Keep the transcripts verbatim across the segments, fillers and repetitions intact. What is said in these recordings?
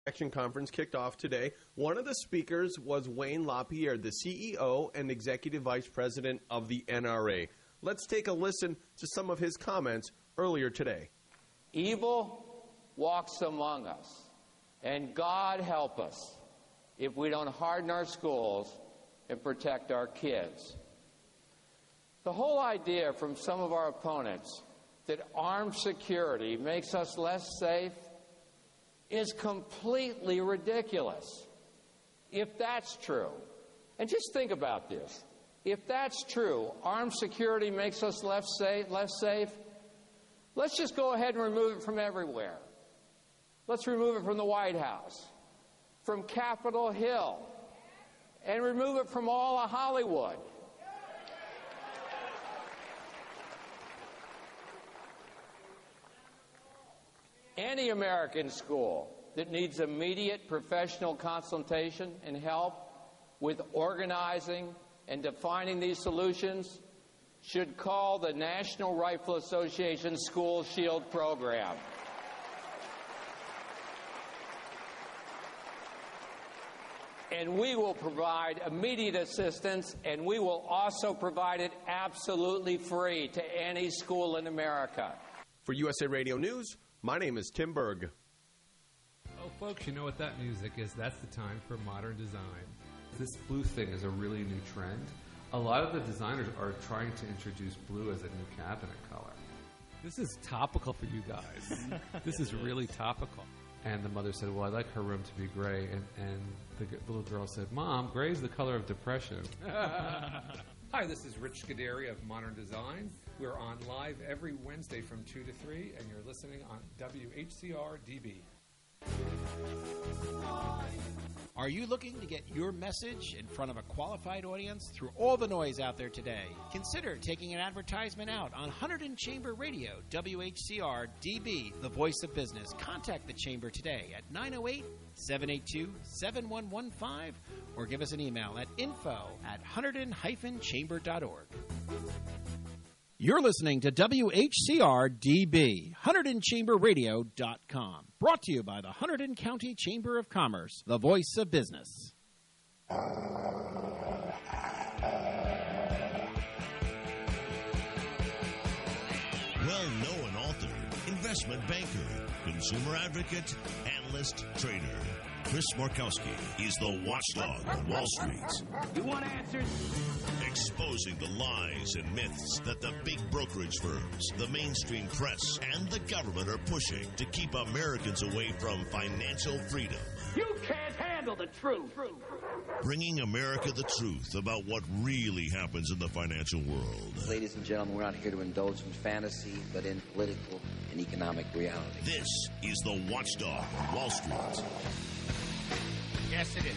Action Conference kicked off today. One of the speakers was Wayne LaPierre, the C E O and Executive Vice President of the N R A. Let's take a listen to some of his comments earlier today. Evil walks among us, and God help us if we don't harden our schools and protect our kids. The whole idea from some of our opponents that armed security makes us less safe is completely ridiculous. If that's true, and just think about this, if that's true, armed security makes us less safe, less safe, let's just go ahead and remove it from everywhere. Let's remove it from the White House, from Capitol Hill, and remove it from all of Hollywood. Any American school that needs immediate professional consultation and help with organizing and defining these solutions should call the National Rifle Association School Shield Program. And we will provide immediate assistance, and we will also provide it absolutely free to any school in America. For U S A Radio News, my name is Tim Berg. Oh, folks, you know what that music is. That's the time for modern design. This blue thing is a really new trend. A lot of the designers are trying to introduce blue as a new cabinet color. This is topical for you guys. This is really topical. And the mother said, well, I'd like her room to be gray. And, and the g- little girl said, Mom, gray is the color of depression. Hi, this is Rich Scuderi of Modern Design. We're on live every Wednesday from two to three, and you're listening on W H C R D B. Are you looking to get your message in front of a qualified audience through all the noise out there today? Consider taking an advertisement out on Hunterdon Chamber Radio, W H C R D B, the voice of business. Contact the Chamber today at nine oh eight, seven eight two, seven one one five or give us an email at info at hunterdon dash chamber dot org. You're listening to W H C R D B, Hunterdon Chamber Radio dot com. Brought to you by the Hunterdon County Chamber of Commerce, the voice of business. Well-known author, investment banker, consumer advocate, analyst, trader. Chris Markowski is the watchdog on Wall Street. You want answers? Exposing the lies and myths that the big brokerage firms, the mainstream press, and the government are pushing to keep Americans away from financial freedom. You can't handle the truth. Bringing America the truth about what really happens in the financial world. Ladies and gentlemen, we're not here to indulge in fantasy, but in political and economic reality. This is the watchdog on Wall Street. Yes, it is.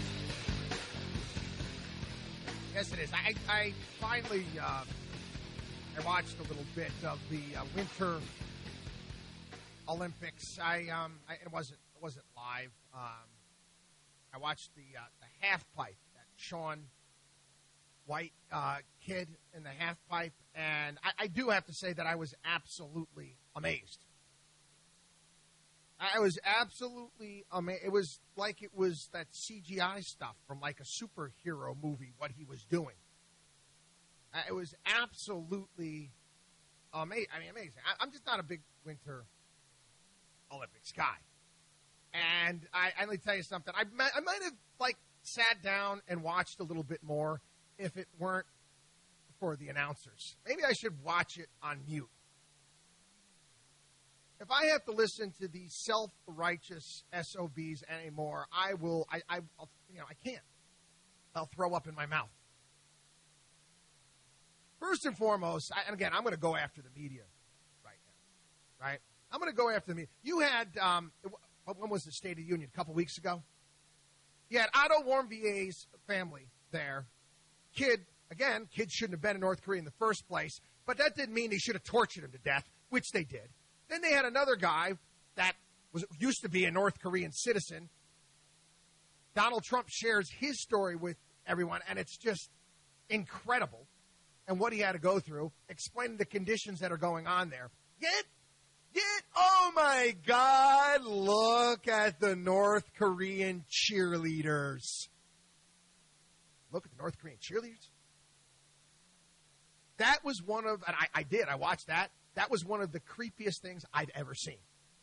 Yes, it is. I, I finally, uh, I watched a little bit of the uh, Winter Olympics. I, um, I, it wasn't, it wasn't live. Um, I watched the uh, the half pipe, that Shaun White uh, kid in the half pipe, and I, I do have to say that I was absolutely amazed. I was absolutely amazed. It was like it was that C G I stuff from like a superhero movie, what he was doing. Uh, it was absolutely amazing. I mean, amazing. I, I'm just not a big Winter Olympics guy. And I, I let me tell you something. I, I might have, like, sat down and watched a little bit more if it weren't for the announcers. Maybe I should watch it on mute. If I have to listen to these self-righteous S O Bs anymore, I will, I, I, I'll, you know, I can't. I'll throw up in my mouth. First and foremost, I, and again, I'm going to go after the media right now, right? I'm going to go after the media. You had, um, when was the State of the Union? A couple weeks ago? You had Otto Warmbier's family there. Kid, again, kid shouldn't have been in North Korea in the first place, but that didn't mean they should have tortured him to death, which they did. Then they had another guy that was used to be a North Korean citizen. Donald Trump shares his story with everyone, and it's just incredible. And what he had to go through, explaining the conditions that are going on there. Yet, Get, oh my God, look at the North Korean cheerleaders. Look at the North Korean cheerleaders. That was one of, and I, I did, I watched that. That was one of the creepiest things I've ever seen.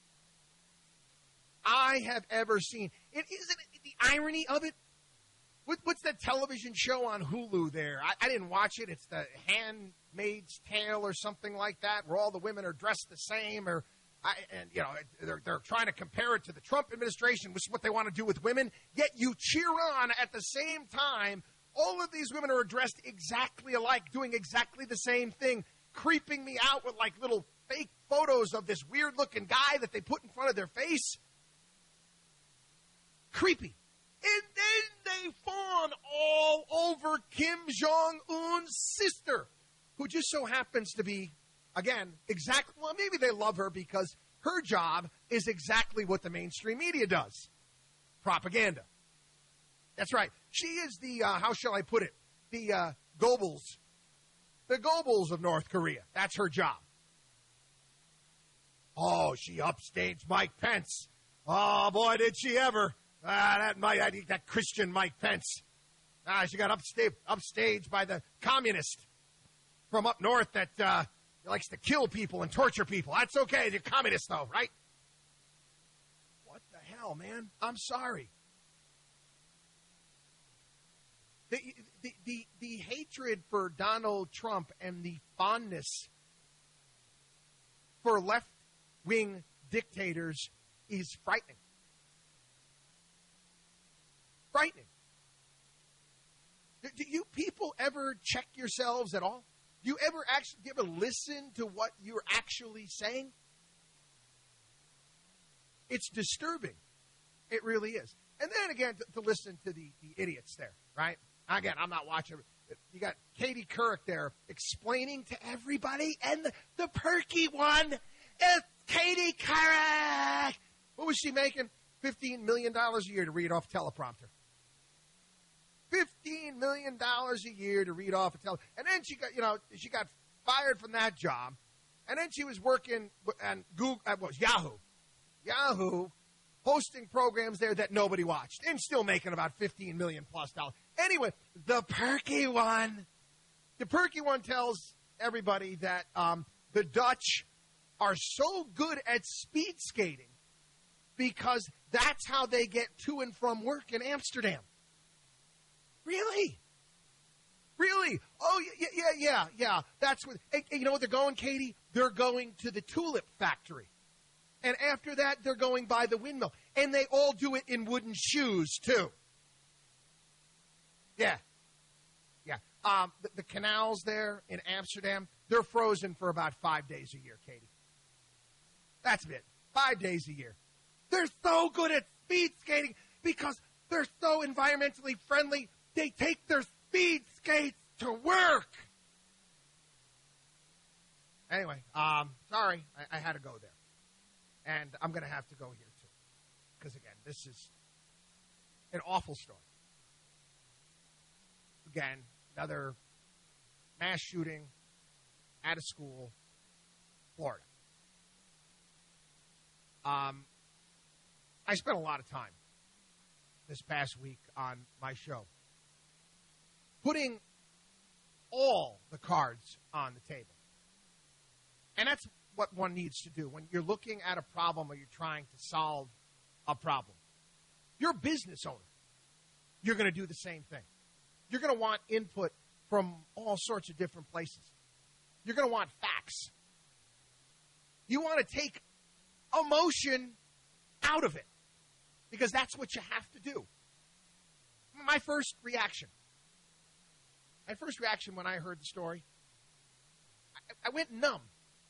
I have ever seen. It isn't it the irony of it. What, what's that television show on Hulu there? I, I didn't watch it. It's the Handmaid's Tale or something like that, where all the women are dressed the same, or I, and you know they're they're trying to compare it to the Trump administration, which is what they want to do with women. Yet you cheer on at the same time. All of these women are dressed exactly alike, doing exactly the same thing, creeping me out with like little fake photos of this weird-looking guy that they put in front of their face. Creepy. And then they fawn all over Kim Jong-un's sister, who just so happens to be, again, exactly, well, maybe they love her because her job is exactly what the mainstream media does. Propaganda. That's right. She is the, uh, how shall I put it, the uh, Goebbels. The Goebbels of North Korea. That's her job. Oh, she upstaged Mike Pence. Oh, boy, did she ever. Ah, that Mike, I think that Christian Mike Pence. Ah, she got upstaged, upstaged by the communist from up north that uh, likes to kill people and torture people. That's okay. They're communists, though, right? What the hell, man? I'm sorry. The, the, the, the hatred for Donald Trump and the fondness for left-wing dictators is frightening. Frightening. Do, do you people ever check yourselves at all? Do you ever actually give a listen to what you're actually saying? It's disturbing. It really is. And then again, to, to listen to the, the idiots there, right? Again, I'm not watching. You got Katie Couric there explaining to everybody, and the, the perky one is Katie Couric. What was she making? fifteen million dollars a year to read off a teleprompter. fifteen million dollars a year to read off a teleprompter. And then she got, you know, she got fired from that job. And then she was working on Google, uh, what was Yahoo. Yahoo, hosting programs there that nobody watched, and still making about fifteen million plus dollars. Anyway, the perky one, the perky one tells everybody that um, the Dutch are so good at speed skating because that's how they get to and from work in Amsterdam. Really? Really? Oh, yeah, yeah, yeah, yeah. That's what, and, and you know what they're going, Katie? They're going to the tulip factory. And after that, they're going by the windmill. And they all do it in wooden shoes, too. Yeah. Yeah. Um, the, the canals there in Amsterdam, they're frozen for about five days a year, Katie. That's it. Five days a year. They're so good at speed skating because they're so environmentally friendly. They take their speed skates to work. Anyway, um, sorry, I, I had to go there. And I'm going to have to go here, too. Because, again, this is an awful story. Again, another mass shooting at a school, Florida. Um, I spent a lot of time this past week on my show putting all the cards on the table. And that's what one needs to do when you're looking at a problem or you're trying to solve a problem. You're a business owner. You're going to do the same thing. You're going to want input from all sorts of different places. You're going to want facts. You want to take emotion out of it because that's what you have to do. My first reaction, my first reaction when I heard the story, I, I went numb.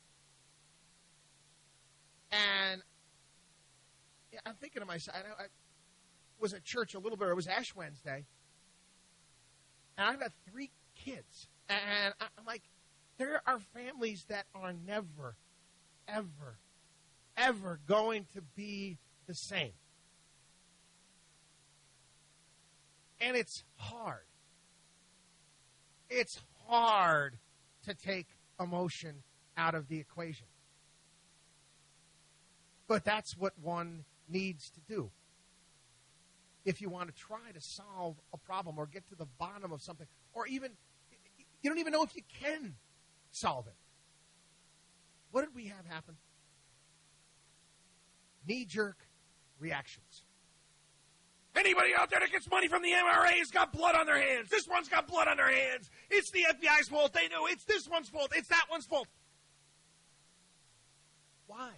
And I'm thinking to myself, I, I was at church a little bit, it was Ash Wednesday, and I've got three kids. And I'm like, there are families that are never, ever, ever going to be the same. And it's hard. It's hard to take emotion out of the equation. But that's what one needs to do if you want to try to solve a problem or get to the bottom of something, or even, you don't even know if you can solve it. What did we have happen? Knee-jerk reactions. Anybody out there that gets money from the N R A has got blood on their hands. This one's got blood on their hands. It's the F B I's fault. They knew. It's this one's fault. It's that one's fault. Why?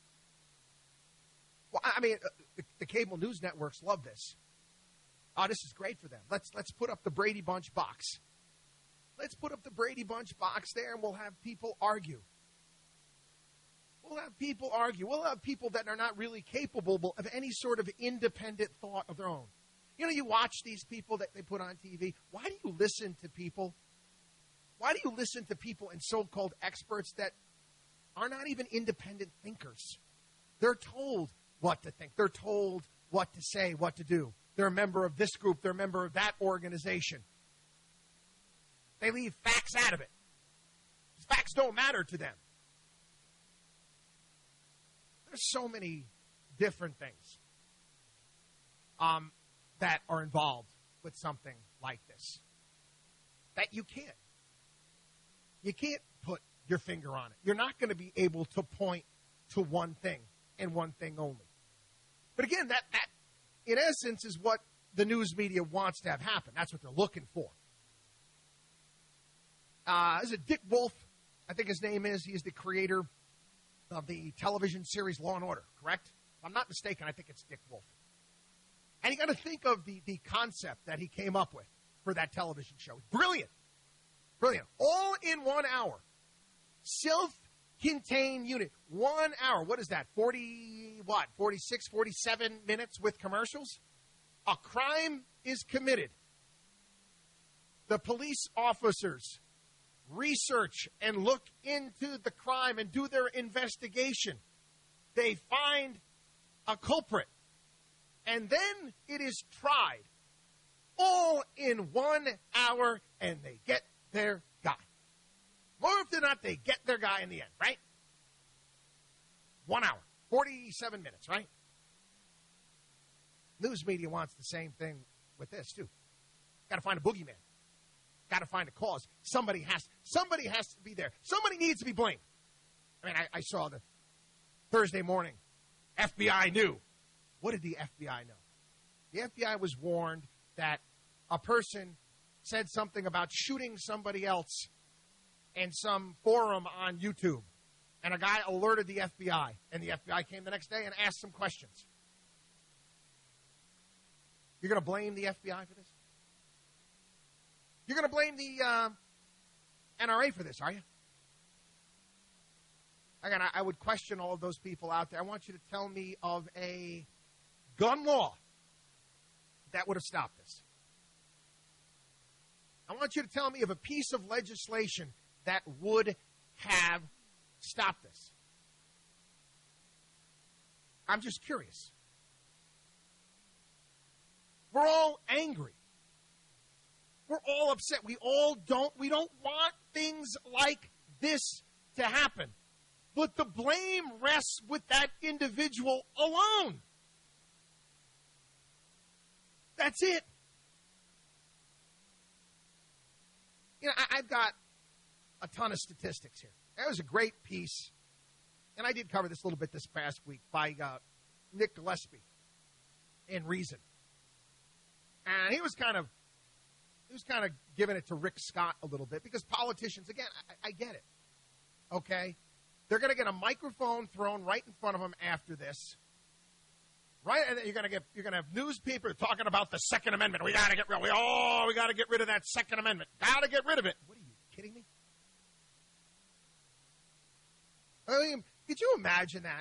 Well, I mean, the, the cable news networks love this. Oh, this is great for them. Let's let's put up the Brady Bunch box. Let's put up the Brady Bunch box there, and we'll have people argue. We'll have people argue. We'll have people that are not really capable of any sort of independent thought of their own. You know, you watch these people that they put on T V. Why do you listen to people? Why do you listen to people and so-called experts that are not even independent thinkers? They're told what to think. They're told what to say, what to do. They're a member of this group. They're a member of that organization. They leave facts out of it. Facts don't matter to them. There's so many different things um, that are involved with something like this that you can't. You can't put your finger on it. You're not going to be able to point to one thing and one thing only. But again, that, that in essence is what the news media wants to have happen. That's what they're looking for. Uh, is it Dick Wolf? I think his name is. He is the creator of the television series Law and Order, correct? If I'm not mistaken, I think it's Dick Wolf. And you got to think of the, the concept that he came up with for that television show. Brilliant. Brilliant. All in one hour. Self-contained unit. One hour. What is that? forty, what? forty-six, forty-seven minutes with commercials? A crime is committed. The police officers research and look into the crime and do their investigation. They find a culprit. And then it is tried. All in one hour, and they get their guy. More often than not, they get their guy in the end, right? One hour. forty-seven minutes, right? News media wants the same thing with this, too. Got to find a boogeyman. Got to find a cause. Somebody has somebody has to be there. Somebody needs to be blamed. I mean, I, I saw the Thursday morning, F B I knew. What did the F B I know? The F B I was warned that a person said something about shooting somebody else in some forum on YouTube. And a guy alerted the F B I. And the F B I came the next day and asked some questions. You're going to blame the F B I for this? You're going to blame the uh, N R A for this, are you? Again, I, I would question all of those people out there. I want you to tell me of a gun law that would have stopped this. I want you to tell me of a piece of legislation that would have stopped this. I'm just curious. We're all angry. We're all upset. We all don't, we don't want things like this to happen. But the blame rests with that individual alone. That's it. You know, I, I've got a ton of statistics here. That was a great piece, and I did cover this a little bit this past week, by uh, Nick Gillespie in Reason. And he was kind of He was kind of giving it to Rick Scott a little bit because politicians, again, I, I get it. Okay? They're going to get a microphone thrown right in front of them after this. Right? And then you're going to get you're going to have news people talking about the Second Amendment. We got to get rid we oh, we got to get rid of that Second Amendment. Got to get rid of it. What are you kidding me? I mean, could you imagine that?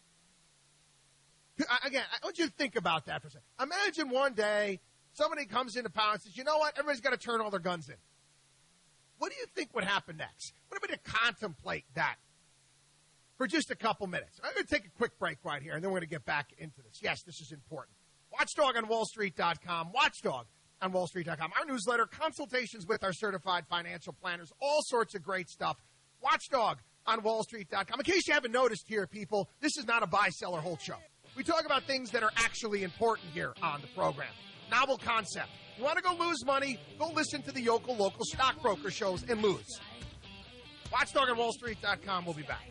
Again, I want you to think about that for a second. Imagine one day somebody comes into power and says, you know what? Everybody's got to turn all their guns in. What do you think would happen next? What if we to contemplate that for just a couple minutes? I'm going to take a quick break right here, and then we're going to get back into this. Yes, this is important. Watchdog on Wall Street dot com. Watchdog on Wall Street dot com. Our newsletter, consultations with our certified financial planners, all sorts of great stuff. Watchdog on wall street dot com. In case you haven't noticed here, people, this is not a buy, sell, or hold show. We talk about things that are actually important here on the program. Novel concept. You want to go lose money? Go listen to the Yokel Local Stockbroker shows and lose. Watchdog on wall street dot com. We'll be back.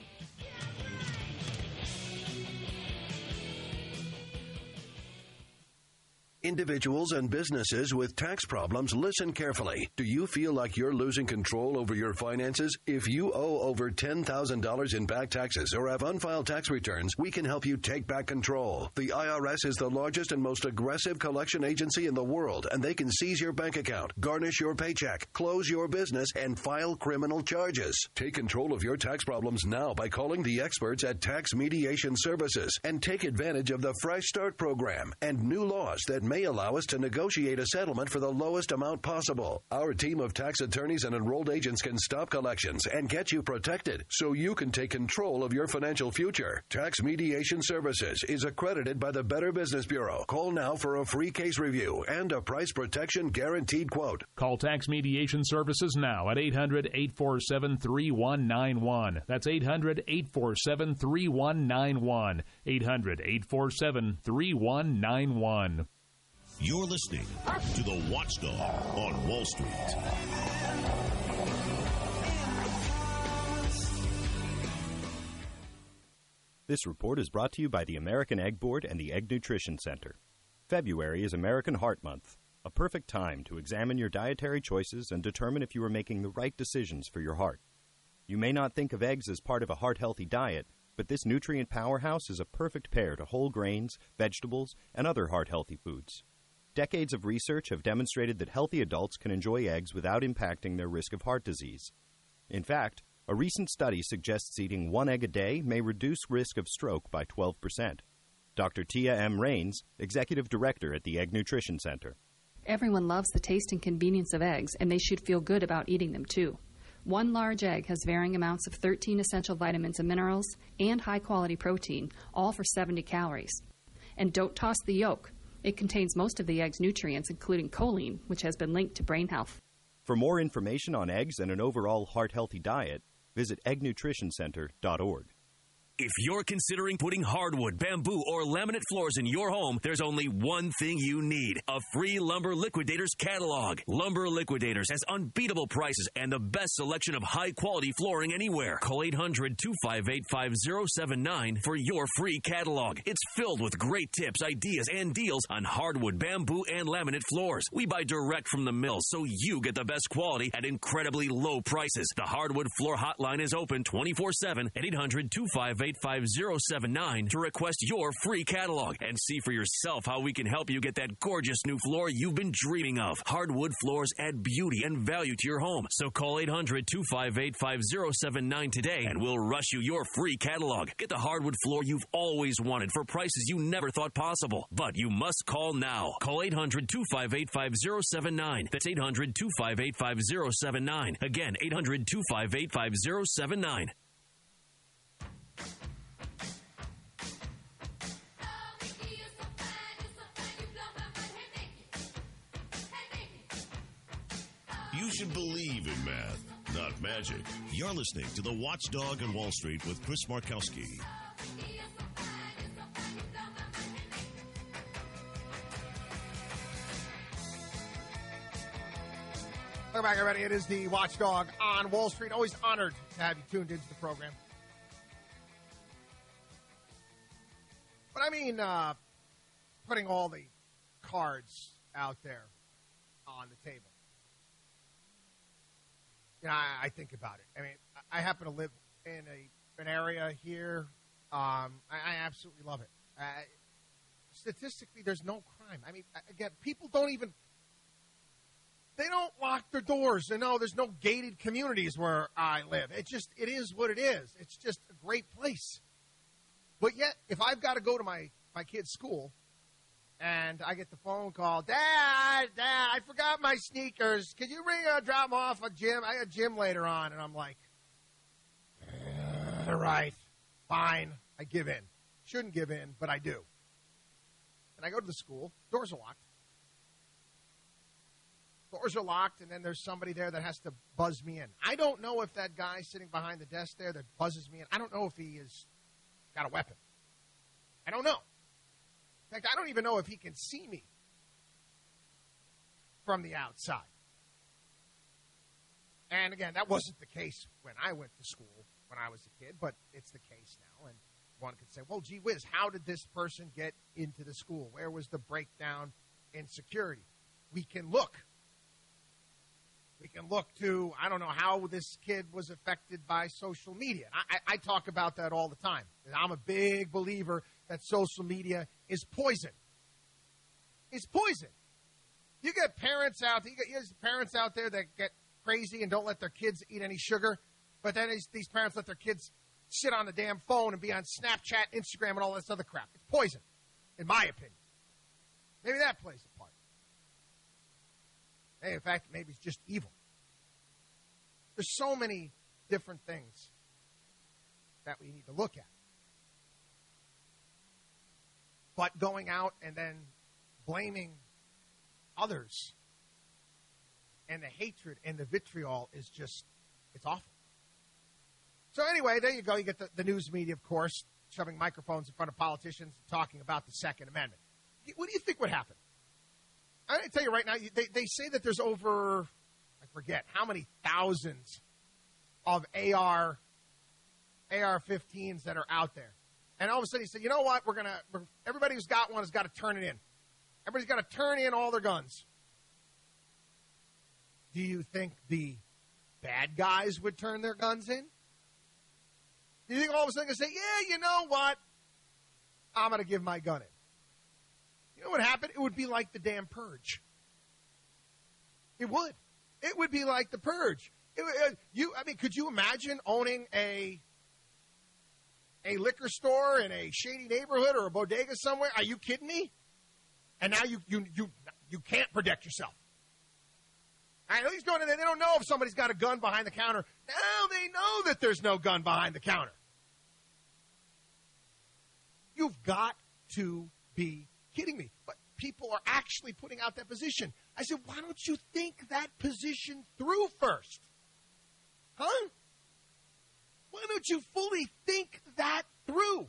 Individuals and businesses with tax problems, listen carefully. Do you feel like you're losing control over your finances? If you owe over ten thousand dollars in back taxes or have unfiled tax returns, we can help you take back control. The I R S is the largest and most aggressive collection agency in the world, and they can seize your bank account, garnish your paycheck, close your business, and file criminal charges. Take control of your tax problems now by calling the experts at Tax Mediation Services and take advantage of the Fresh Start program and new laws that may allow us to negotiate a settlement for the lowest amount possible. Our team of tax attorneys and enrolled agents can stop collections and get you protected so you can take control of your financial future. Tax Mediation Services is accredited by the Better Business Bureau. Call now for a free case review and a price protection guaranteed quote. Call Tax Mediation Services now at eight hundred, eight four seven, three one nine one. That's eight hundred, eight four seven, three one nine one. eight hundred, eight four seven, three one nine one. You're listening to The Watchdog on Wall Street. This report is brought to you by the American Egg Board and the Egg Nutrition Center. February is American Heart Month, a perfect time to examine your dietary choices and determine if you are making the right decisions for your heart. You may not think of eggs as part of a heart-healthy diet, but this nutrient powerhouse is a perfect pair to whole grains, vegetables, and other heart-healthy foods. Decades of research have demonstrated that healthy adults can enjoy eggs without impacting their risk of heart disease. In fact, a recent study suggests eating one egg a day may reduce risk of stroke by twelve percent. Doctor Tia M. Rains, Executive Director at the Egg Nutrition Center. Everyone loves the taste and convenience of eggs, and they should feel good about eating them too. One large egg has varying amounts of thirteen essential vitamins and minerals and high-quality protein, all for seventy calories. And don't toss the yolk. It contains most of the egg's nutrients, including choline, which has been linked to brain health. For more information on eggs and an overall heart-healthy diet, visit egg nutrition center dot org. If you're considering putting hardwood, bamboo, or laminate floors in your home, there's only one thing you need: a free Lumber Liquidators catalog. Lumber Liquidators has unbeatable prices and the best selection of high-quality flooring anywhere. Call eight hundred, two five eight, five zero seven nine for your free catalog. It's filled with great tips, ideas, and deals on hardwood, bamboo, and laminate floors. We buy direct from the mills, so you get the best quality at incredibly low prices. The Hardwood Floor Hotline is open twenty-four seven at eight hundred, two five eight, five zero seven nine to request your free catalog and see for yourself how we can help you get that gorgeous new floor you've been dreaming of. Hardwood floors add beauty and value to your home. So call eight hundred, two five eight, five zero seven nine today and we'll rush you your free catalog. Get the hardwood floor you've always wanted for prices you never thought possible. But you must call now. Call eight hundred, two five eight, five zero seven nine. That's eight hundred, two five eight, five zero seven nine. Again, eight hundred, two five eight, five zero seven nine. You should believe in math, not magic. You're listening to The Watchdog on Wall Street with Chris Markowski. Welcome back, everybody. It is the Watchdog on Wall Street. Always honored to have you tuned into the program. But I mean, uh, putting all the cards out there on the table. You know, I, I think about it. I mean, I happen to live in a an area here. Um, I, I absolutely love it. Uh, statistically, there's no crime. I mean, again, people don't even, they don't lock their doors. You know, there's no gated communities where I live. It just, it is what it is. It's just a great place. But yet, if I've got to go to my, my kid's school, and I get the phone call, Dad, Dad, I forgot my sneakers. Could you bring uh, drop them off at gym? I got gym later on. And I'm like, all right, fine. I give in. Shouldn't give in, but I do. And I go to the school. Doors are locked. Doors doors are locked, and then there's somebody there that has to buzz me in. I don't know if that guy sitting behind the desk there that buzzes me in, I don't know if he has got a weapon. I don't know. In fact, I don't even know if he can see me from the outside. And again, that wasn't the case when I went to school when I was a kid, but it's the case now. And one could say, well, gee whiz, how did this person get into the school? Where was the breakdown in security? We can look. We can look to, I don't know how this kid was affected by social media. I, I, I talk about that all the time. I'm a big believer that social media is poison. It's poison. You get parents out, you get you get parents out there that get crazy and don't let their kids eat any sugar, but then these, these parents let their kids sit on the damn phone and be on Snapchat, Instagram, and all this other crap. It's poison, in my opinion. Maybe that plays a part. Hey, in fact, maybe it's just evil. There's so many different things that we need to look at. But going out and then blaming others and the hatred and the vitriol is just, it's awful. So anyway, there you go. You get the, the news media, of course, shoving microphones in front of politicians and talking about the Second Amendment. What do you think would happen? I'm going to tell you right now, they, they say that there's over, I forget, how many thousands of A R, A R fifteens that are out there. And all of a sudden he said, you know what, we're going to, everybody who's got one has got to turn it in. Everybody's got to turn in all their guns. Do you think the bad guys would turn their guns in? Do you think all of a sudden they say, yeah, you know what, I'm going to give my gun in? You know what happened? It would be like the damn purge. It would. It would be like the purge. It, uh, you, I mean, could you imagine owning a a liquor store in a shady neighborhood or a bodega somewhere? Are you kidding me? And now you you you you can't protect yourself. I know he's going in there. They don't know if somebody's got a gun behind the counter. Now they know that there's no gun behind the counter. You've got to be kidding me. But people are actually putting out that position. I said, why don't you think that position through first? Huh? Why don't you fully think that through?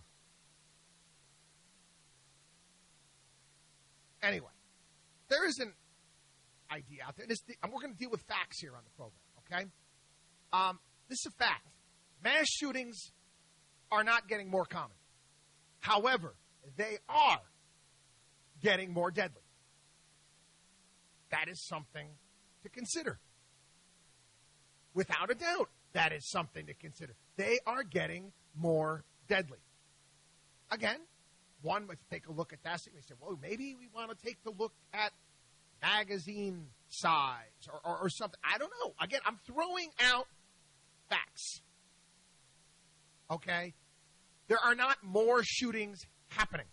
Anyway, there is an idea out there. This, and we're going to deal with facts here on the program, okay? Um, this is a fact. Mass shootings are not getting more common. However, they are getting more deadly. That is something to consider. Without a doubt, that is something to consider. They are getting more deadly. Again, one would take a look at that and say, well, maybe we want to take a look at magazine size or, or, or something. I don't know. Again, I'm throwing out facts. Okay? There are not more shootings happening.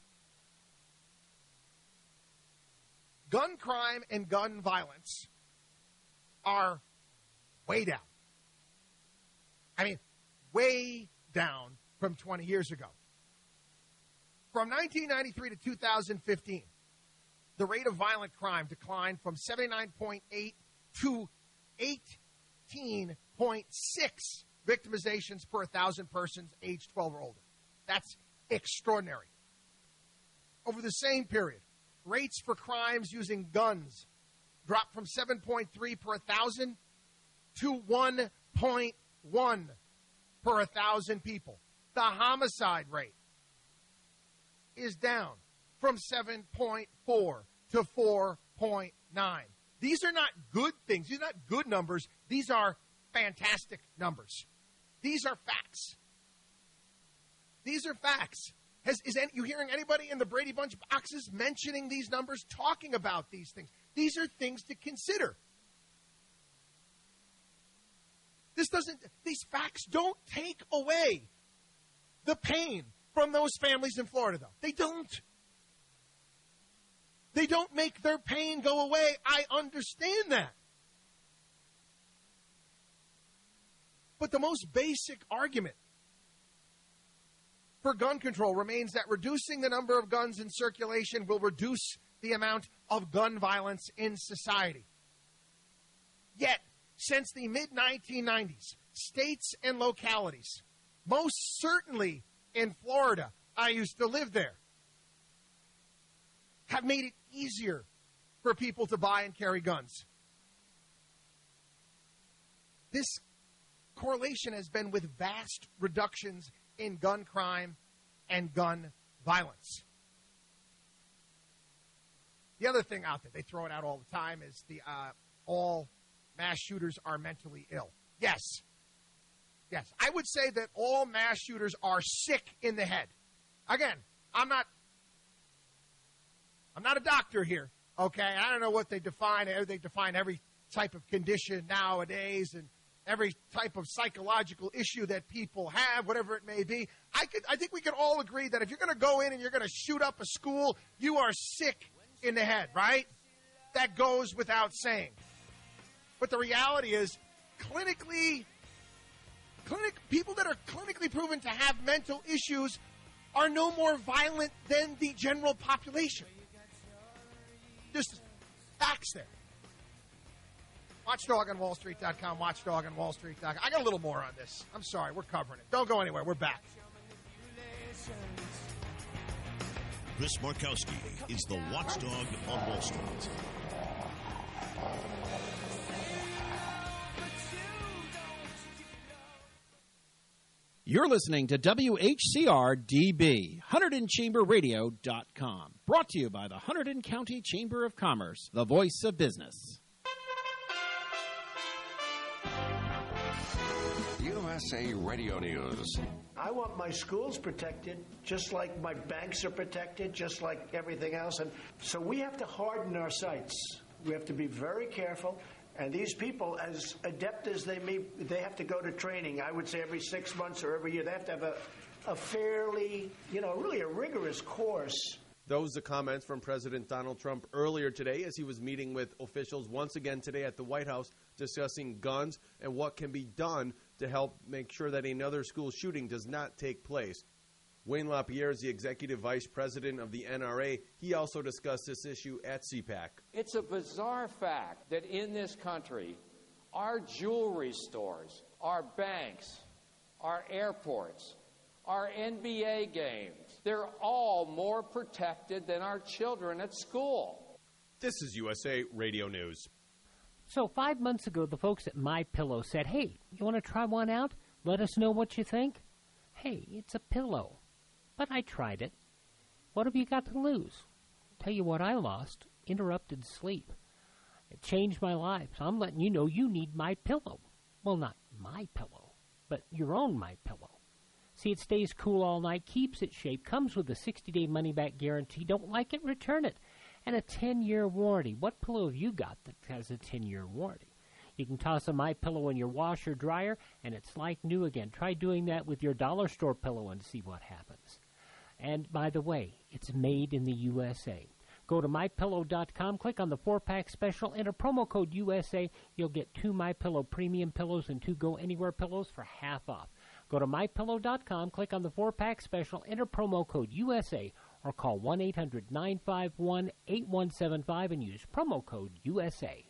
Gun crime and gun violence are way down. I mean, way down from twenty years ago. From nineteen ninety-three to two thousand fifteen, the rate of violent crime declined from seventy-nine point eight to eighteen point six victimizations per one thousand persons aged twelve or older. That's extraordinary. Over the same period, rates for crimes using guns dropped from seven point three per one thousand to one point one per one thousand people. The homicide rate is down from seven point four to four point nine. These are not good things. These are not good numbers. These are fantastic numbers. These are facts. These are facts. Has, is any, you hearing anybody in the Brady Bunch boxes mentioning these numbers, talking about these things? These are things to consider. This doesn't, these facts don't take away the pain from those families in Florida, though. They don't. They don't make their pain go away. I understand that. But the most basic argument for gun control remains that reducing the number of guns in circulation will reduce the amount of gun violence in society. Yet, since the mid nineteen nineties, states and localities, most certainly in Florida, I used to live there, have made it easier for people to buy and carry guns. This correlation has been with vast reductions in gun crime and gun violence. The other thing out there, they throw it out all the time, is the uh, all mass shooters are mentally ill. Yes. Yes. I would say that all mass shooters are sick in the head. Again, I'm not I'm not a doctor here, okay? I don't know what they define. They define every type of condition nowadays and every type of psychological issue that people have, whatever it may be. I could, I think we can all agree that if you're going to go in and you're going to shoot up a school, you are sick in the head, right? That goes without saying. But the reality is, clinically, clinic people that are clinically proven to have mental issues are no more violent than the general population. Just facts there. Watchdog on Wall Street dot com, Watchdog on Wall Street dot com. I got a little more on this. I'm sorry, we're covering it. Don't go anywhere. We're back. Chris Markowski is the Watchdog on Wall Street. You're listening to W H C R D B, Hunterdon Chamber Radio dot com. Brought to you by the Hunterdon County Chamber of Commerce, the voice of business. U S A Radio News. I want my schools protected, just like my banks are protected, just like everything else. And so we have to harden our sights. We have to be very careful. And these people, as adept as they may, they have to go to training. I would say every six months or every year. They have to have a, a fairly, you know, really a rigorous course. Those are comments from President Donald Trump earlier today as he was meeting with officials once again today at the White House discussing guns and what can be done to help make sure that another school shooting does not take place. Wayne LaPierre is the executive vice president of the N R A. He also discussed this issue at C PAC. It's a bizarre fact that in this country, our jewelry stores, our banks, our airports, our N B A games, they're all more protected than our children at school. This is U S A Radio News. So five months ago, the folks at MyPillow said, hey, you want to try one out? Let us know what you think. Hey, it's a pillow. But I tried it. What have you got to lose? Tell you what I lost. Interrupted sleep. It changed my life. So I'm letting you know you need MyPillow. Well, not my pillow, but your own MyPillow. See, it stays cool all night, keeps its shape, comes with a sixty-day money-back guarantee. Don't like it? Return it. And a ten-year warranty. What pillow have you got that has a ten-year warranty? You can toss a MyPillow in your washer dryer, and it's like new again. Try doing that with your dollar store pillow and see what happens. And by the way, it's made in the U S A. Go to my pillow dot com, click on the four-pack special, enter promo code U S A. You'll get two MyPillow premium pillows and two Go Anywhere pillows for half off. Go to my pillow dot com, click on the four-pack special, enter promo code U S A, or call one eight hundred nine five one eight one seven five and use promo code U S A.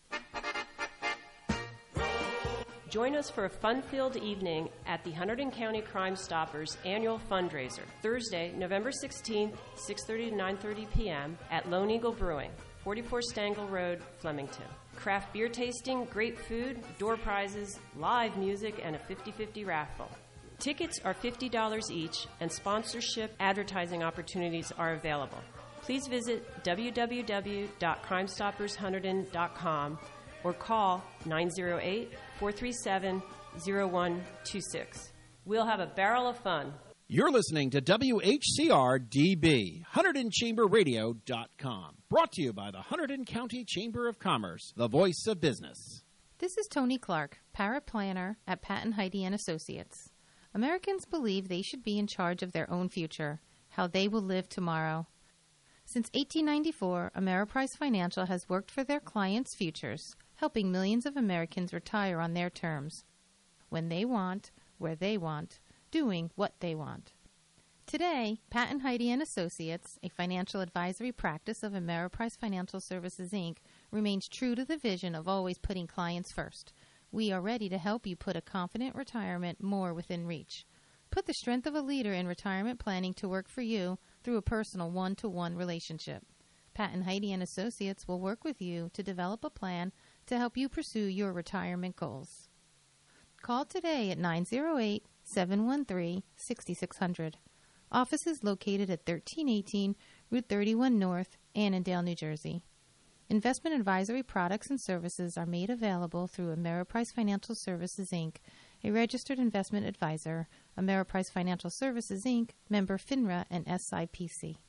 Join us for a fun-filled evening at the Hunterdon County Crime Stoppers annual fundraiser, Thursday, November sixteenth, six thirty to nine thirty p.m. at Lone Eagle Brewing, forty-four Stangl Road, Flemington. Craft beer tasting, great food, door prizes, live music, and a fifty-fifty raffle. Tickets are fifty dollars each, and sponsorship advertising opportunities are available. Please visit w w w dot crime stoppers hunterdon dot com or call nine zero eight, four three seven, zero one two six. We'll have a barrel of fun. You're listening to W H C R D B, Hunterdon Chamber Radio dot com. Brought to you by the Hunterdon County Chamber of Commerce, the voice of business. This is Tony Clark, paraplanner at Patton Heidi and Associates. Americans believe they should be in charge of their own future, how they will live tomorrow. Since eighteen ninety-four, Ameriprise Financial has worked for their clients' futures, helping millions of Americans retire on their terms, when they want, where they want, doing what they want. Today, Pat and Heidi and Associates, a financial advisory practice of Ameriprise Financial Services, Incorporated, remains true to the vision of always putting clients first. We are ready to help you put a confident retirement more within reach. Put the strength of a leader in retirement planning to work for you through a personal one-to-one relationship. Pat and Heidi and Associates will work with you to develop a plan to help you pursue your retirement goals. Call today at nine oh eight, seven one three, six six zero zero. Office is located at thirteen eighteen Route thirty-one North, Annandale, New Jersey. Investment advisory products and services are made available through Ameriprise Financial Services, Incorporated, a registered investment advisor. Ameriprise Financial Services, Incorporated, member FINRA and S I P C.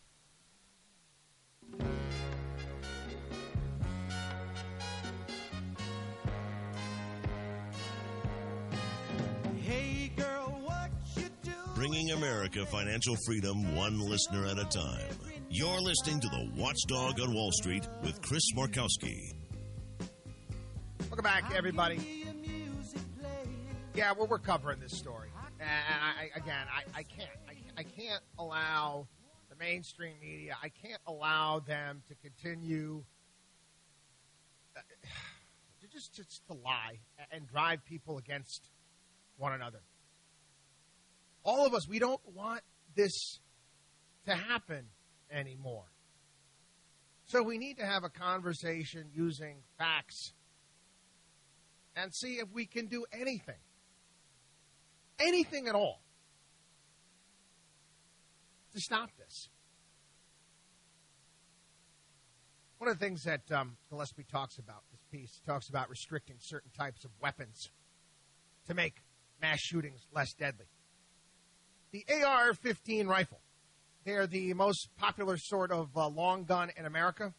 Hey girl, what you do? Bringing America financial freedom one listener at a time. You're listening to the Watchdog on Wall Street with Chris Markowski. Welcome back, everybody. Yeah, well, we're covering this story. And I, again, I, I can't. I, I can't allow the mainstream media, I can't allow them to continue uh, to just, just to lie and drive people against one another. All of us, we don't want this to happen anymore. So we need to have a conversation using facts and see if we can do anything. Anything at all to stop this. One of the things that um, Gillespie talks about, this piece, talks about restricting certain types of weapons to make mass shootings less deadly. The A R fifteen rifle, they're the most popular sort of uh, long gun in America.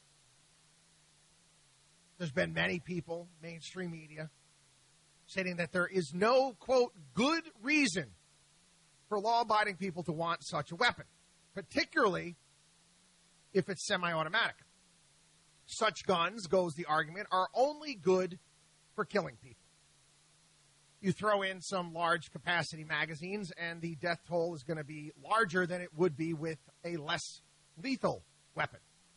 There's been many people, mainstream media, stating that there is no, quote, good reason for law-abiding people to want such a weapon, particularly if it's semi-automatic. Such guns, goes the argument, are only good for killing people. You throw in some large-capacity magazines, and the death toll is going to be larger than it would be with a less lethal weapon.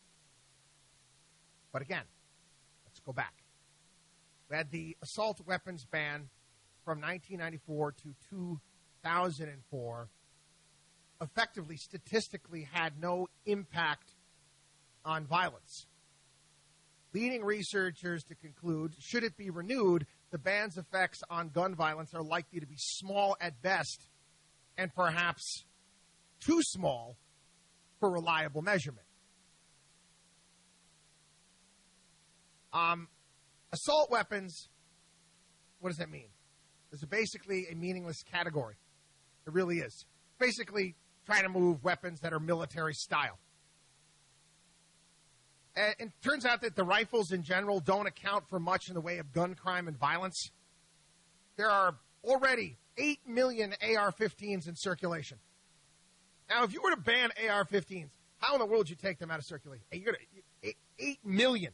But again, let's go back. We had the assault weapons ban from nineteen ninety-four to two thousand four. Effectively, statistically, had no impact on violence. Leading researchers to conclude, should it be renewed, the ban's effects on gun violence are likely to be small at best and perhaps too small for reliable measurement. Um, assault weapons, what does that mean? It's basically a meaningless category. It really is. Basically, trying to move weapons that are military style. And it turns out that the rifles in general don't account for much in the way of gun crime and violence. There are already eight million A R fifteens in circulation. Now, if you were to ban A R fifteens, how in the world would you take them out of circulation? You're gonna, eight million.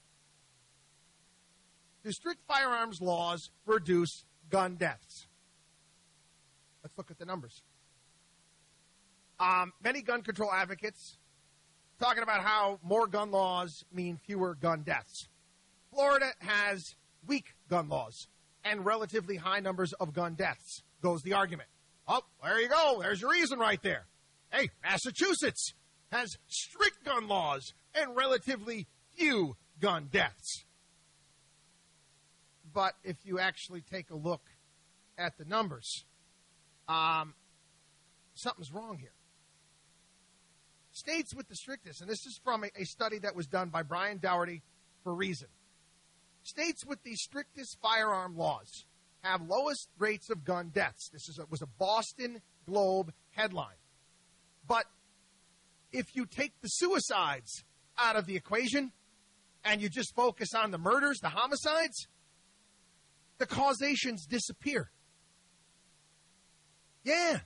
Do strict firearms laws reduce gun deaths? Let's look at the numbers. Um, many gun control advocates talking about how more gun laws mean fewer gun deaths. Florida has weak gun laws and relatively high numbers of gun deaths, goes the argument. Oh, there you go. There's your reason right there. Hey, Massachusetts has strict gun laws and relatively few gun deaths. But if you actually take a look at the numbers, um, something's wrong here. States with the strictest, and this is from a, a study that was done by Brian Dougherty for Reason. States with the strictest firearm laws have lowest rates of gun deaths. This is a, was a Boston Globe headline. But if you take the suicides out of the equation and you just focus on the murders, the homicides, the causations disappear. Yeah.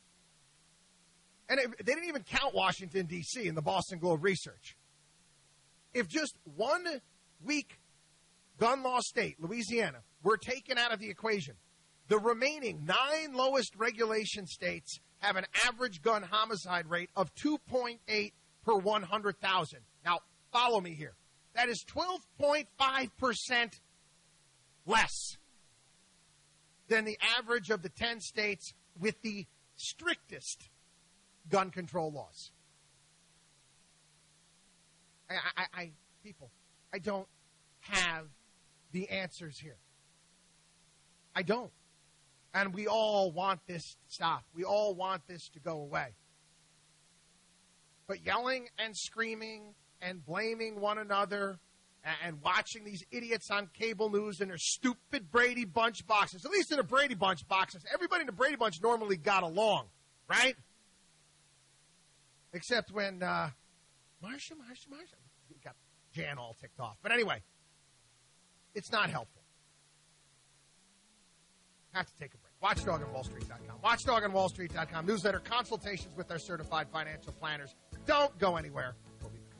And it, they didn't even count Washington, D C in the Boston Globe research. If just one weak gun law state, Louisiana, were taken out of the equation, the remaining nine lowest regulation states have an average gun homicide rate of two point eight per one hundred thousand. Now, follow me here. That is twelve point five percent less than the average of the ten states with the strictest gun control laws. I, I, I people, I don't have the answers here. I don't. And we all want this to stop. We all want this to go away. But yelling and screaming and blaming one another and watching these idiots on cable news and their stupid Brady Bunch boxes, at least in the Brady Bunch boxes, everybody in the Brady Bunch normally got along, right? Except when uh, Marsha, Marsha, Marsha, we got Jan all ticked off. But anyway, it's not helpful. Have to take a break. Watchdog on Wall Street dot com. Watchdog on Wall Street dot com. Newsletter, consultations with our certified financial planners. Don't go anywhere. We'll be back.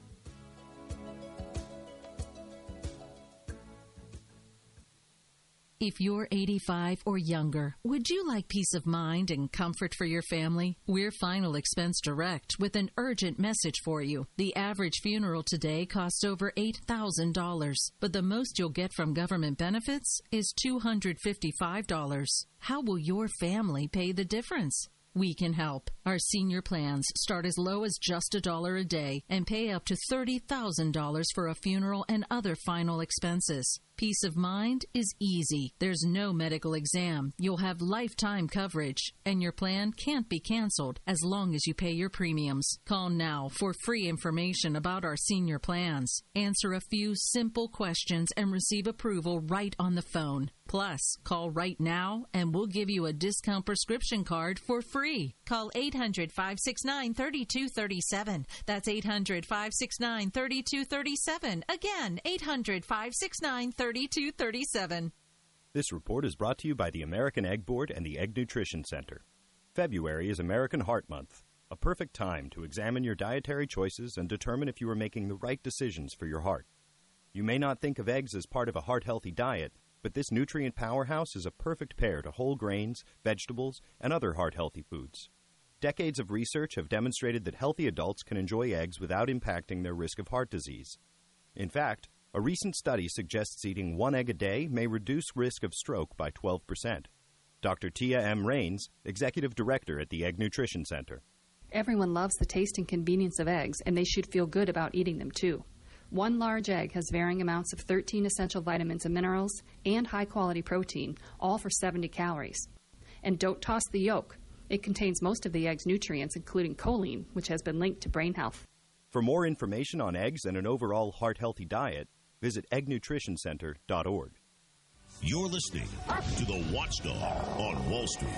If you're eighty-five or younger, would you like peace of mind and comfort for your family? We're Final Expense Direct with an urgent message for you. The average funeral today costs over eight thousand dollars, but the most you'll get from government benefits is two hundred fifty-five dollars. How will your family pay the difference? We can help. Our senior plans start as low as just a dollar a day and pay up to thirty thousand dollars for a funeral and other final expenses. Peace of mind is easy. There's no medical exam. You'll have lifetime coverage, and your plan can't be canceled as long as you pay your premiums. Call now for free information about our senior plans. Answer a few simple questions and receive approval right on the phone. Plus, call right now and we'll give you a discount prescription card for free. Call eight hundred, five six nine, three two three seven. That's eight hundred, five six nine, three two three seven. Again, eight hundred, five six nine, three two three seven. This report is brought to you by the American Egg Board and the Egg Nutrition Center. February is American Heart Month, a perfect time to examine your dietary choices and determine if you are making the right decisions for your heart. You may not think of eggs as part of a heart-healthy diet, but this nutrient powerhouse is a perfect pair to whole grains, vegetables, and other heart-healthy foods. Decades of research have demonstrated that healthy adults can enjoy eggs without impacting their risk of heart disease. In fact, a recent study suggests eating one egg a day may reduce risk of stroke by twelve percent. Doctor Tia M. Rains, Executive Director at the Egg Nutrition Center. Everyone loves the taste and convenience of eggs, and they should feel good about eating them too. One large egg has varying amounts of thirteen essential vitamins and minerals and high-quality protein, all for seventy calories. And don't toss the yolk. It contains most of the egg's nutrients, including choline, which has been linked to brain health. For more information on eggs and an overall heart-healthy diet, visit egg nutrition center dot org. You're listening to The Watchdog on Wall Street.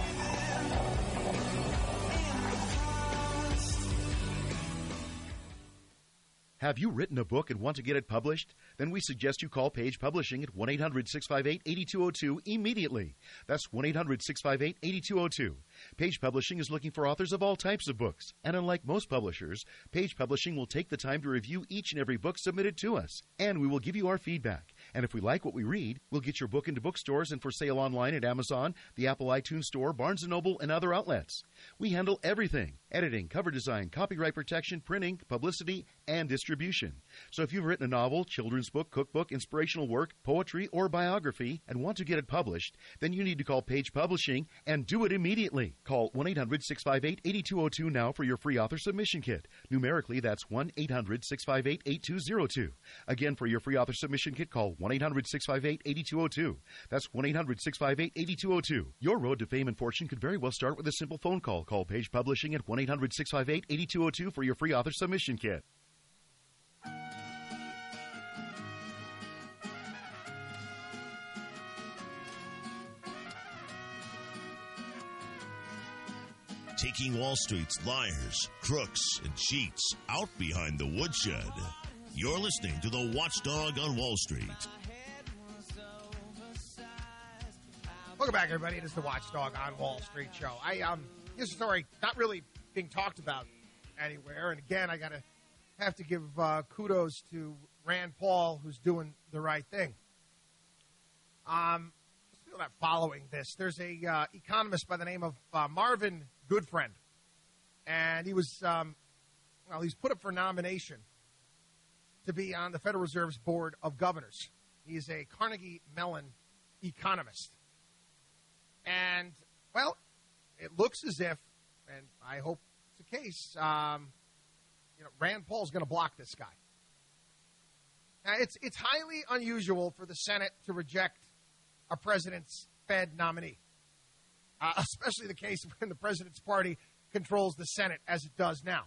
Have you written a book and want to get it published? Then we suggest you call Page Publishing at one eight hundred, six five eight, eight two zero two immediately. That's one eight hundred, six five eight, eight two zero two. Page Publishing is looking for authors of all types of books. And unlike most publishers, Page Publishing will take the time to review each and every book submitted to us. And we will give you our feedback. And if we like what we read, we'll get your book into bookstores and for sale online at Amazon, the Apple iTunes Store, Barnes and Noble, and other outlets. We handle everything: editing, cover design, copyright protection, printing, publicity, and distribution. So if you've written a novel, children's book, cookbook, inspirational work, poetry, or biography and want to get it published, then you need to call Page Publishing and do it immediately. Call one eight hundred, six five eight, eight two zero two now for your free author submission kit. Numerically, that's one eight hundred, six five eight, eight two zero two. Again, for your free author submission kit, call one eight hundred, six five eight, eight two zero two. That's one eight hundred, six five eight, eight two zero two. Your road to fame and fortune could very well start with a simple phone call. Call Page Publishing at one eight hundred, six five eight, eight two zero two for your free author submission kit. Taking Wall Street's liars, crooks, and cheats out behind the woodshed. You're listening to The Watchdog on Wall Street. Welcome back, everybody. It is the Watchdog on Wall Street show. I um, this story not really being talked about anywhere, and again, I gotta have to give uh, kudos to Rand Paul, who's doing the right thing. Um, people not following this. There's a uh, economist by the name of uh, Marvin Goodfriend, and he was, um, well, he's put up for nomination to be on the Federal Reserve's Board of Governors. He's a Carnegie Mellon economist. And, well, it looks as if, and I hope it's the case, um, you know, Rand Paul's going to block this guy. Now, it's it's highly unusual for the Senate to reject a president's Fed nominee, uh, especially the case when the president's party controls the Senate as it does now.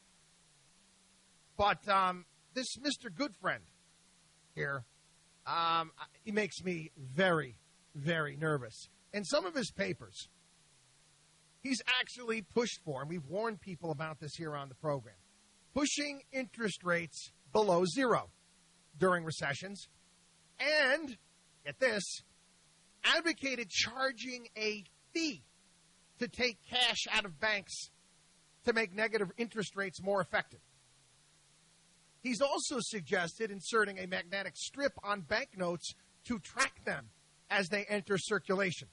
But um, this Mister Goodfriend here, um, he makes me very, very nervous. In some of his papers, he's actually pushed for, and we've warned people about this here on the program, pushing interest rates below zero during recessions, and, get this, advocated charging a fee to take cash out of banks to make negative interest rates more effective. He's also suggested inserting a magnetic strip on banknotes to track them as they enter circulation.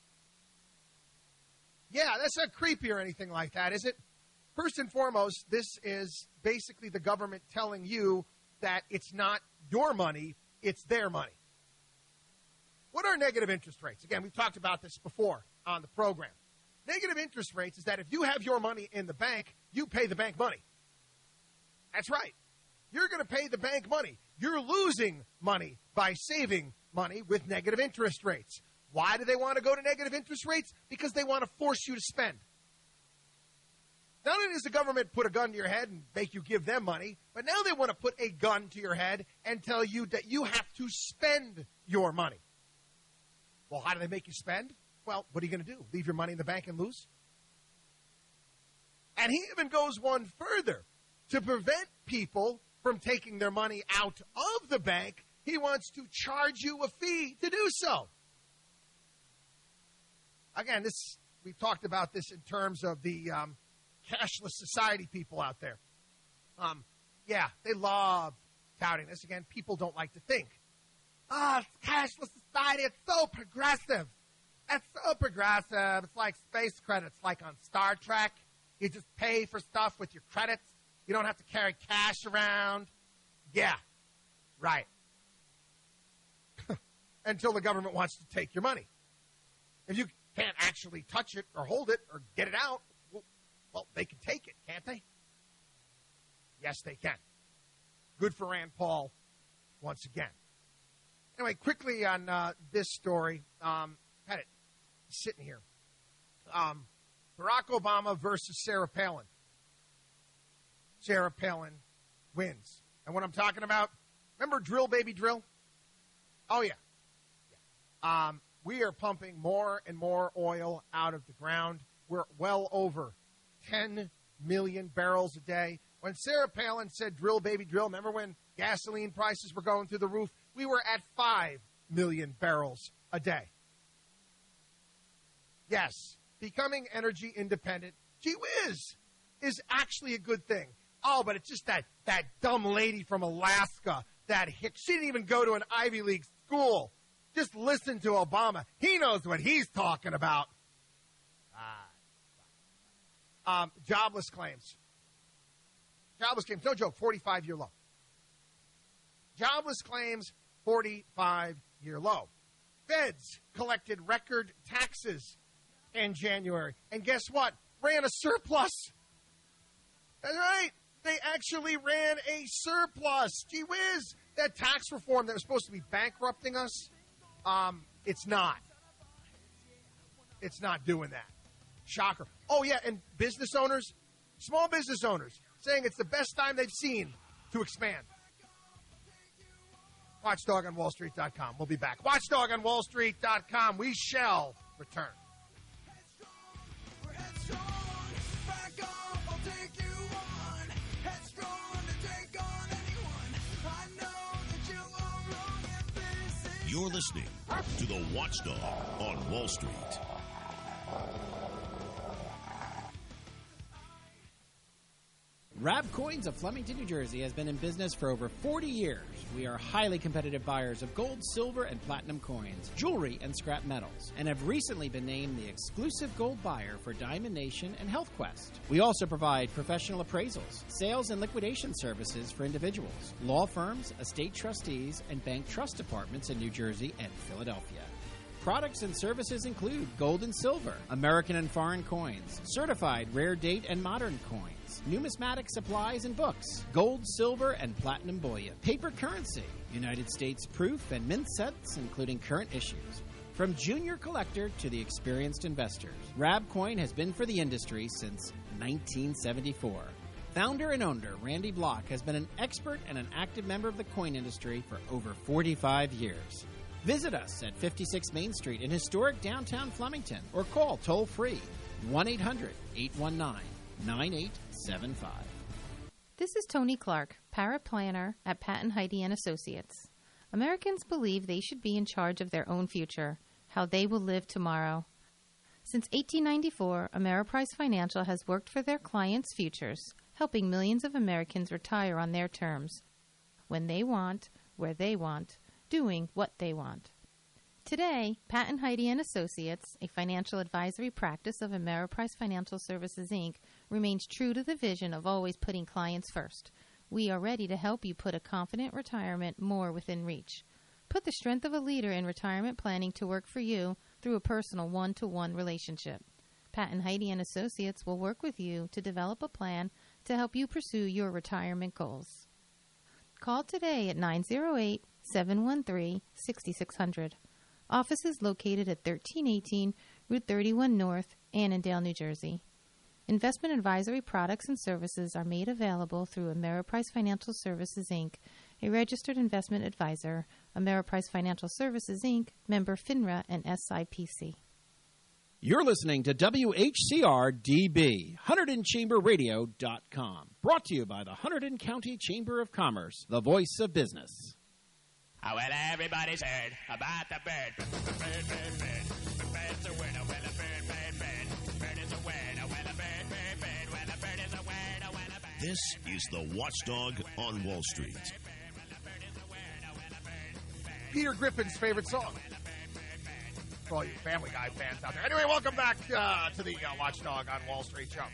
Yeah, that's not creepy or anything like that, is it? First and foremost, this is basically the government telling you that it's not your money, it's their money. What are negative interest rates? Again, we've talked about this before on the program. Negative interest rates is that if you have your money in the bank, you pay the bank money. That's right. You're going to pay the bank money. You're losing money by saving money with negative interest rates. Why do they want to go to negative interest rates? Because they want to force you to spend. Not only does the government put a gun to your head and make you give them money, but now they want to put a gun to your head and tell you that you have to spend your money. Well, how do they make you spend? Well, what are you going to do? Leave your money in the bank and lose? And he even goes one further. To prevent people from taking their money out of the bank, he wants to charge you a fee to do so. Again, this we've talked about this in terms of the um, cashless society people out there. Um, yeah, they love touting this. Again, people don't like to think. Ah, oh, cashless society, it's so progressive. It's so progressive. It's like space credits, like on Star Trek. You just pay for stuff with your credits. You don't have to carry cash around. Yeah, right. Until the government wants to take your money. If you can't actually touch it or hold it or get it out, well, well, they can take it, can't they? Yes, they can. Good for Rand Paul once again. Anyway, quickly on uh, this story, um, had it sitting here. Um, Barack Obama versus Sarah Palin. Sarah Palin wins. And what I'm talking about, remember Drill Baby Drill? Oh, yeah. yeah. Um, we are pumping more and more oil out of the ground. We're well over ten million barrels a day. When Sarah Palin said drill, baby, drill, remember when gasoline prices were going through the roof? We were at five million barrels a day. Yes, becoming energy independent, gee whiz, is actually a good thing. Oh, but it's just that, that dumb lady from Alaska, that hick. She didn't even go to an Ivy League school. Just listen to Obama. He knows what he's talking about. Ah. Um, jobless claims. Jobless claims, no joke, forty-five-year low. Jobless claims, forty-five-year low. Feds collected record taxes in January. And guess what? Ran a surplus. That's right. They actually ran a surplus. Gee whiz. That tax reform that was supposed to be bankrupting us, um, it's not. It's not doing that. Shocker. Oh, yeah, and business owners, small business owners, saying it's the best time they've seen to expand. Watchdog on Wall Street dot com. We'll be back. Watchdog on Wall Street dot com. We shall return. You're listening to the Watchdog on Wall Street. Rab Coins of Flemington, New Jersey has been in business for over forty years. We are highly competitive buyers of gold, silver, and platinum coins, jewelry, and scrap metals, and have recently been named the exclusive gold buyer for Diamond Nation and Health Quest. We also provide professional appraisals, sales and liquidation services for individuals, law firms, estate trustees, and bank trust departments in New Jersey and Philadelphia. Products and services include gold and silver, American and foreign coins, certified rare date and modern coins, numismatic supplies and books, gold, silver, and platinum bullion, paper currency, United States proof and mint sets, including current issues. From junior collector to the experienced investors, Rabcoin has been for the industry since nineteen seventy-four. Founder and owner Randy Block has been an expert and an active member of the coin industry for over forty-five years. Visit us at fifty-six Main Street in historic downtown Flemington or call toll-free one eight hundred eight one nine nine eight seven five. This is Tony Clark, paraplanner at Patton Heidi and Associates. Americans believe they should be in charge of their own future, how they will live tomorrow. Since eighteen ninety-four, Ameriprise Financial has worked for their clients' futures, helping millions of Americans retire on their terms, when they want, where they want, doing what they want. Today, Patton Heidi and Associates, a financial advisory practice of Ameriprise Financial Services, Incorporated, remains true to the vision of always putting clients first. We are ready to help you put a confident retirement more within reach. Put the strength of a leader in retirement planning to work for you through a personal one-to-one relationship. Patton Heidi and Associates will work with you to develop a plan to help you pursue your retirement goals. Call today at nine oh eight, seven one three, six six zero zero. Office is located at thirteen eighteen Route thirty-one North, Annandale, New Jersey. Investment advisory products and services are made available through Ameriprise Financial Services, Incorporated, a registered investment advisor, Ameriprise Financial Services, Incorporated, member FINRA and S I P C. You're listening to W H C R D B, Hunterdon Chamber Radio dot com. Brought to you by the Hunterdon County Chamber of Commerce, the voice of business. Oh, well, everybody's heard about the bird. Bird, bird, bird. The bird's a word. Oh, well, a bird, bird, bird. Bird is a word. Oh, well, a bird, bird, bird. Well, a bird is a word. Oh, well, a bird. This is the Watchdog on Wall Street. Peter Griffin's favorite song. For all you Family Guy fans out there. Anyway, welcome back uh, to the uh, Watchdog on Wall Street show.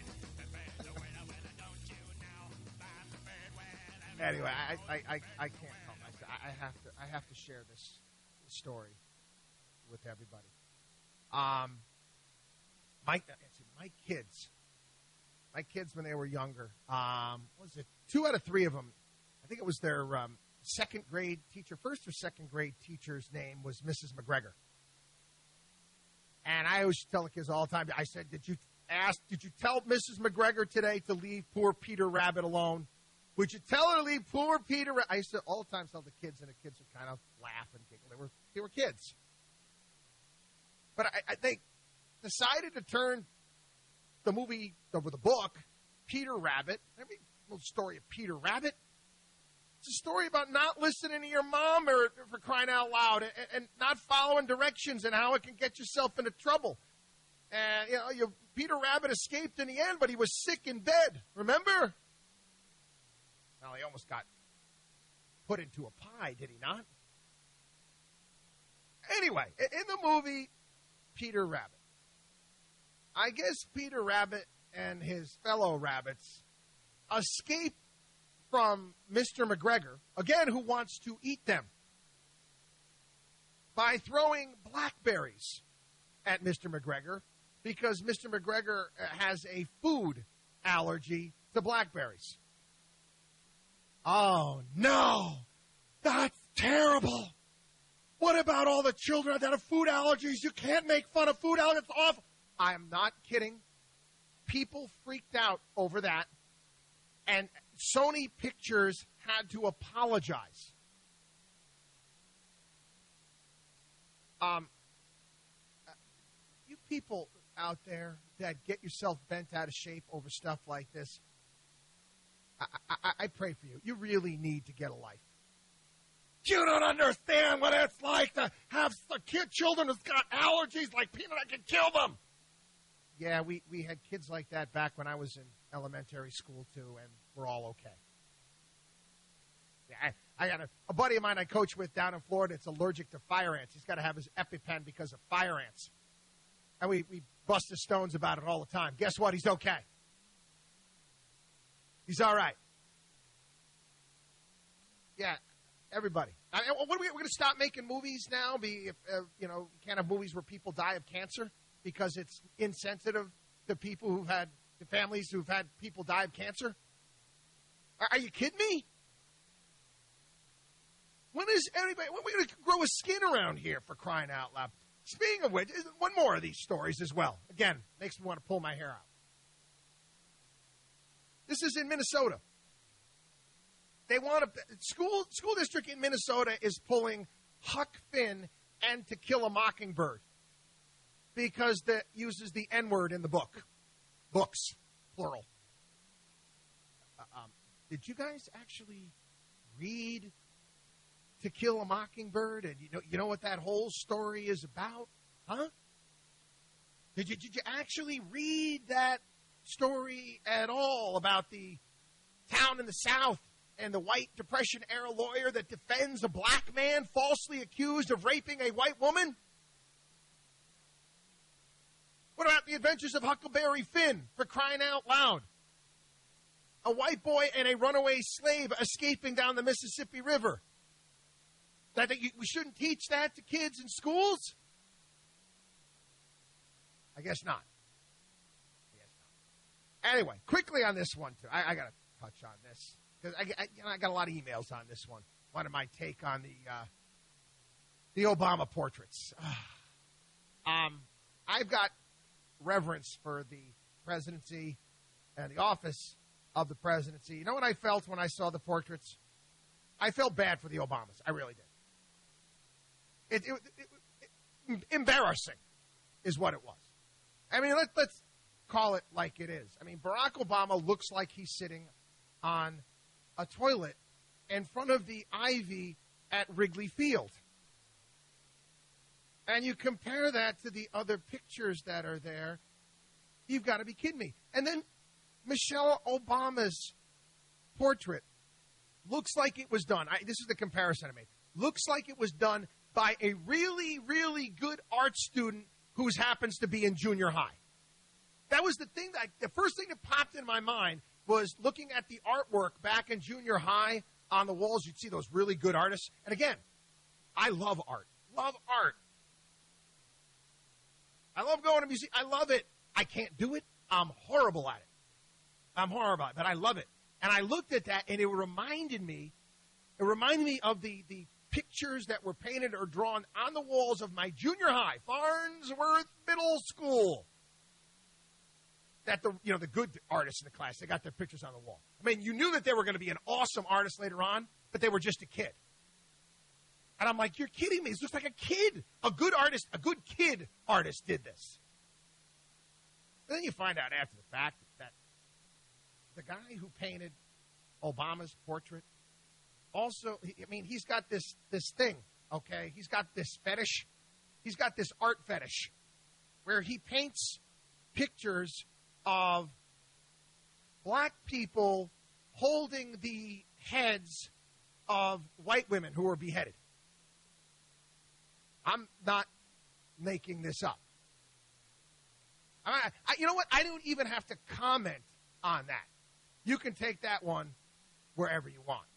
Anyway, I, I, I, I can't help myself. I have to I have to share this story with everybody. Um, my my kids, my kids when they were younger, um, what was it two out of three of them? I think it was their um, second grade teacher, first or second grade teacher's name was Missus McGregor. And I always tell the kids all the time, I said, did you ask, did you tell Missus McGregor today to leave poor Peter Rabbit alone? Would you tell her to leave poor Peter Rabbit? I used to all the time tell the kids, and the kids would kind of laugh and giggle. They were, they were kids. But I, I they decided to turn the movie, over the book, Peter Rabbit, every little story of Peter Rabbit, it's a story about not listening to your mom or for crying out loud and, and not following directions and how it can get yourself into trouble. And, you know, you, Peter Rabbit escaped in the end, but he was sick in bed. Remember? Well, he almost got put into a pie, did he not? Anyway, in the movie, Peter Rabbit, I guess Peter Rabbit and his fellow rabbits escape from Mister McGregor, again, who wants to eat them, by throwing blackberries at Mister McGregor because Mister McGregor has a food allergy to blackberries. Oh, no! That's terrible! What about all the children that have food allergies? You can't make fun of food allergies. It's awful. I am not kidding. People freaked out over that, and Sony Pictures had to apologize. Um, you people out there that get yourself bent out of shape over stuff like this, I, I, I pray for you. You really need to get a life. You don't understand what it's like to have kid children who've got allergies like peanut. I can kill them. Yeah, we, we had kids like that back when I was in elementary school, too, and we're all okay. Yeah, I, I got a, a buddy of mine I coach with down in Florida. It's allergic to fire ants. He's got to have his EpiPen because of fire ants. And we, we bust his stones about it all the time. Guess what? He's okay. He's all right. Yeah, everybody. I, what are we, we're going to stop making movies now? Be if, uh, you know, you can't have movies where people die of cancer because it's insensitive to people who've had, to families who've had people die of cancer. Are, are you kidding me? When is anybody, when are we going to grow a skin around here, for crying out loud? Speaking of which, one more of these stories as well. Again, makes me want to pull my hair out. This is in Minnesota. They want to, school school district in Minnesota is pulling Huck Finn and To Kill a Mockingbird because that uses the N-word in the book. Books, plural. Uh, um, did you guys actually read To Kill a Mockingbird? And you know, you know what that whole story is about? Huh? Did you, did you actually read that story at all about the town in the South and the white Depression-era lawyer that defends a black man falsely accused of raping a white woman? What about the adventures of Huckleberry Finn, for crying out loud? A white boy and a runaway slave escaping down the Mississippi River. That we shouldn't teach that to kids in schools? I guess not. I guess not. Anyway, quickly on this one, too. I, I got to touch on this. Because I, I, you know, I got a lot of emails on this one. Wanted my take on the uh, the Obama portraits. um, I've got reverence for the presidency and the office of the presidency. You know what I felt when I saw the portraits? I felt bad for the Obamas. I really did. It, it, it, it embarrassing is what it was. I mean, let, let's call it like it is. I mean, Barack Obama looks like he's sitting on a toilet in front of the ivy at Wrigley Field. And you compare that to the other pictures that are there, you've got to be kidding me. And then Michelle Obama's portrait looks like it was done. I, this is the comparison I made. Looks like it was done by a really, really good art student who happens to be in junior high. That was the thing that, the first thing that popped in my mind was looking at the artwork back in junior high on the walls. You'd see those really good artists. And again, I love art. Love art. I love going to museums. I love it. I can't do it. I'm horrible at it. I'm horrible at it, but I love it. And I looked at that, and it reminded me, it reminded me of the, the pictures that were painted or drawn on the walls of my junior high, Farnsworth Middle School. That the, you know, the good artists in the class, they got their pictures on the wall. I mean, you knew that they were going to be an awesome artist later on, but they were just a kid. And I'm like, you're kidding me. It's just like a kid. A good artist, a good kid artist did this. And then you find out after the fact that the guy who painted Obama's portrait also, I mean, he's got this, this thing, okay? He's got this fetish. He's got this art fetish where he paints pictures of black people holding the heads of white women who were beheaded. I'm not making this up. I, I, you know what? I don't even have to comment on that. You can take that one wherever you want.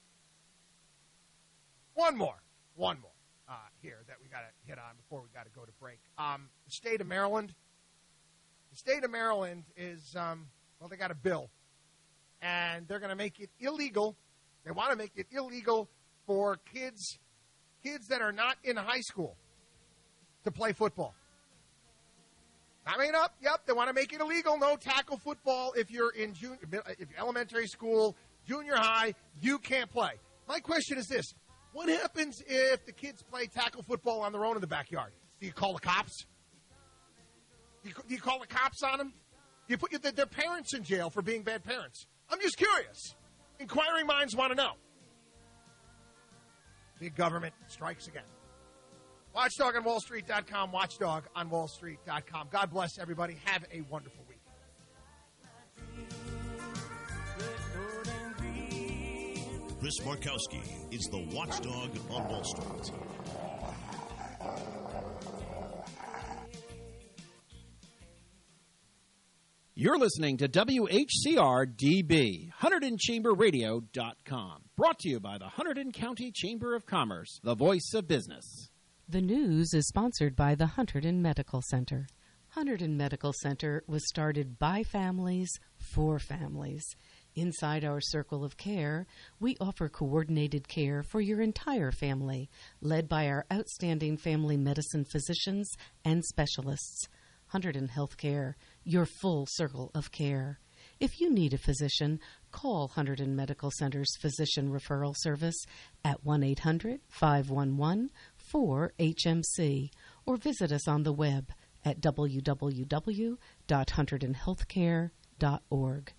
One more. One more uh, here that we got to hit on before we got to go to break. Um, the state of Maryland. The state of Maryland is, um, well, they got a bill. And they're going to make it illegal. They want to make it illegal for kids, kids that are not in high school to play football. I mean, up, yep, they want to make it illegal. No tackle football if you're in junior, if you're elementary school, junior high, you can't play. My question is this. What happens if the kids play tackle football on their own in the backyard? Do you call the cops? Do you, do you call the cops on them? Do you put your, their parents in jail for being bad parents? I'm just curious. Inquiring minds want to know. Big government strikes again. Watchdog on Wall Street dot com, Watchdog on Wall Street dot com. God bless everybody. Have a wonderful week. Chris Markowski is the watchdog on Wall Street. You're listening to W H C R D B, Hunterdon Chamber Radio dot com. Brought to you by the Hunterdon County Chamber of Commerce, the voice of business. The news is sponsored by the Hunterdon Medical Center. Hunterdon Medical Center was started by families for families. Inside our circle of care, we offer coordinated care for your entire family, led by our outstanding family medicine physicians and specialists. Hunterdon Healthcare, your full circle of care. If you need a physician, call Hunterdon Medical Center's Physician Referral Service at one eight hundred, five one one, four H M C or visit us on the web at w w w dot hunterdon healthcare dot org.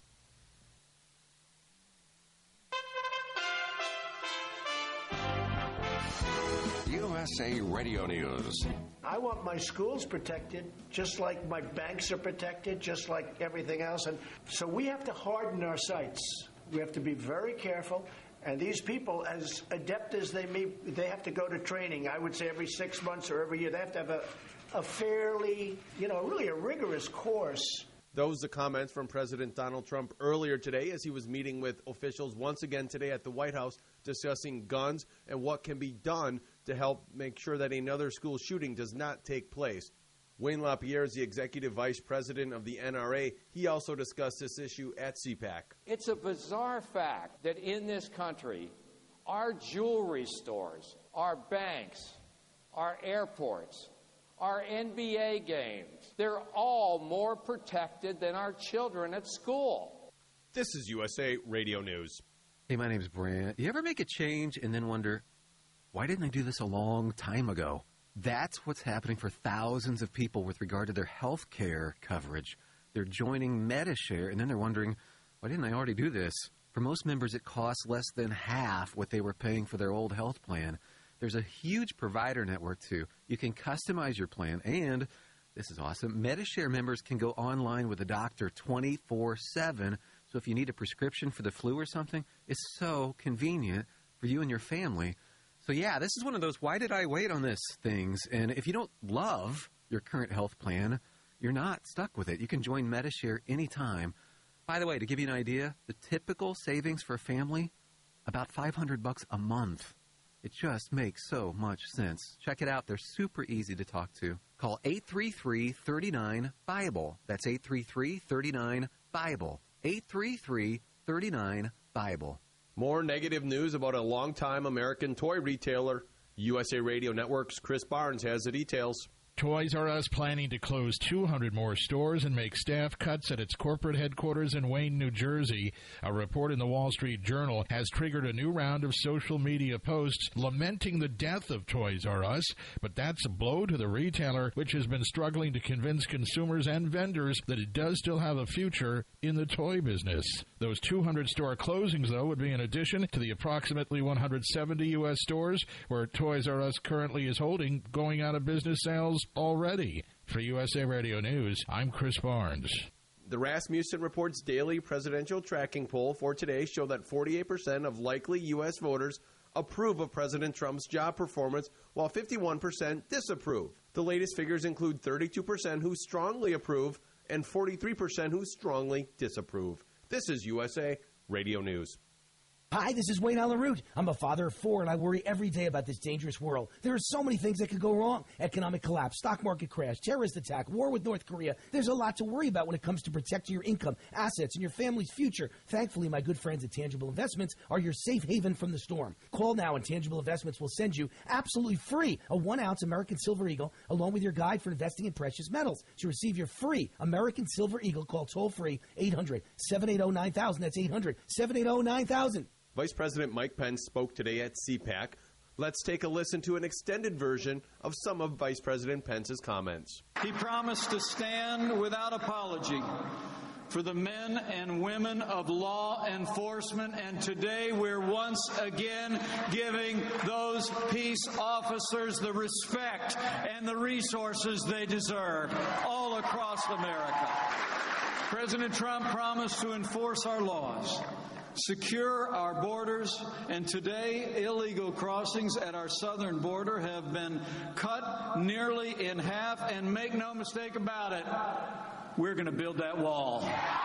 U S A Radio News. I want my schools protected, just like my banks are protected, just like everything else. And so we have to harden our sights. We have to be very careful. And these people, as adept as they may, they have to go to training. I would say every six months or every year. They have to have a, a fairly, you know, really a rigorous course. Those are comments from President Donald Trump earlier today as he was meeting with officials once again today at the White House discussing guns and what can be done to help make sure that another school shooting does not take place. Wayne LaPierre is the executive vice president of the N R A. He also discussed this issue at C PAC. It's a bizarre fact that in this country, our jewelry stores, our banks, our airports, our N B A games, they're all more protected than our children at school. This is U S A Radio News. Hey, my name's Brant. You ever make a change and then wonder, why didn't I do this a long time ago? That's what's happening for thousands of people with regard to their health care coverage. They're joining Medi-Share, and then they're wondering, why didn't I already do this? For most members, it costs less than half what they were paying for their old health plan. There's a huge provider network, too. You can customize your plan, and, this is awesome, Medi-Share members can go online with a doctor twenty-four seven. So if you need a prescription for the flu or something, it's so convenient for you and your family. So, yeah, this is one of those why did I wait on this things. And if you don't love your current health plan, you're not stuck with it. You can join Medi-Share anytime. By the way, to give you an idea, the typical savings for a family, about five hundred bucks a month. It just makes so much sense. Check it out. They're super easy to talk to. Call eight three three, three nine, Bible. That's eight three three, three nine, Bible. eight three three, three nine, Bible. More negative news about a longtime American toy retailer. U S A Radio Network's Chris Barnes has the details. Toys R Us planning to close two hundred more stores and make staff cuts at its corporate headquarters in Wayne, New Jersey. A report in the Wall Street Journal has triggered a new round of social media posts lamenting the death of Toys R Us, but that's a blow to the retailer, which has been struggling to convince consumers and vendors that it does still have a future in the toy business. Those two hundred store closings, though, would be in addition to the approximately one hundred seventy U S stores where Toys R Us currently is holding going out of business sales already. For U S A Radio News, I'm Chris Barnes. The Rasmussen Report's daily presidential tracking poll for today show that forty-eight percent of likely U S voters approve of President Trump's job performance, while fifty-one percent disapprove. The latest figures include thirty-two percent who strongly approve and forty-three percent who strongly disapprove. This is U S A Radio News. Hi, this is Wayne Alaroot. I'm a father of four, and I worry every day about this dangerous world. There are so many things that could go wrong. Economic collapse, stock market crash, terrorist attack, war with North Korea. There's a lot to worry about when it comes to protecting your income, assets, and your family's future. Thankfully, my good friends at Tangible Investments are your safe haven from the storm. Call now, and Tangible Investments will send you absolutely free a one-ounce American Silver Eagle, along with your guide for investing in precious metals. To receive your free American Silver Eagle, call toll-free eight hundred, seven eight zero, nine thousand. That's eight hundred, seven eight zero, nine thousand. Vice President Mike Pence spoke today at C PAC. Let's take a listen to an extended version of some of Vice President Pence's comments. He promised to stand without apology for the men and women of law enforcement, and today we're once again giving those peace officers the respect and the resources they deserve all across America. President Trump promised to enforce our laws. secure our borders, and today illegal crossings at our southern border have been cut nearly in half, and make no mistake about it, we're going to build that wall.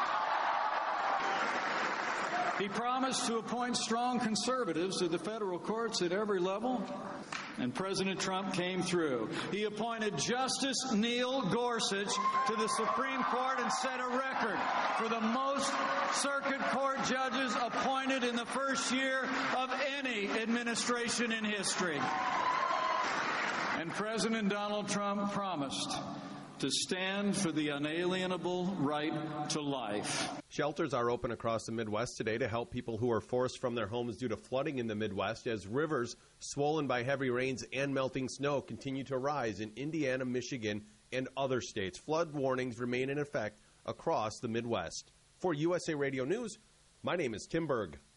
He promised to appoint strong conservatives to the federal courts at every level, and President Trump came through. He appointed Justice Neil Gorsuch to the Supreme Court and set a record for the most circuit court judges appointed in the first year of any administration in history. And President Donald Trump promised to stand for the unalienable right to life. Shelters are open across the Midwest today to help people who are forced from their homes due to flooding in the Midwest as rivers swollen by heavy rains and melting snow continue to rise in Indiana, Michigan, and other states. Flood warnings remain in effect across the Midwest. For U S A Radio News, my name is Tim Berg.